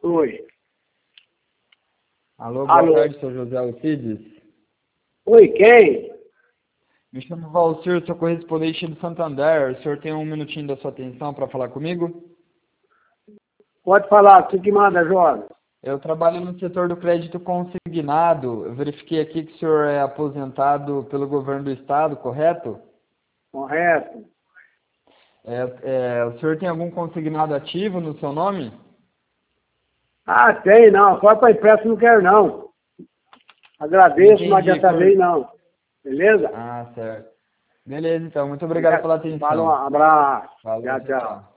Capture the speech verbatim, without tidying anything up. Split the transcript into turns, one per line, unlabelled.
Oi.
Alô, boa
Alô.
tarde, sou José Alcides.
Oi, quem?
Me chamo Valcir, sou correspondente do Santander. O senhor tem um minutinho da sua atenção para falar comigo?
Pode falar, tu que manda, jovem.
Eu trabalho no setor do crédito consignado. Eu verifiquei aqui que o senhor é aposentado pelo governo do estado, correto?
Correto.
É, é, o senhor tem algum consignado ativo no seu nome?
Ah, tem, não. Só para empréstimo não quero, não. Agradeço, não
Entendi.
adianta
Por...
bem, não. Beleza?
Ah, certo. Beleza, então. Muito obrigado pela
Fala um
atenção.
abraço.
Falou,
Tchau,
tchau,
tchau.
tchau.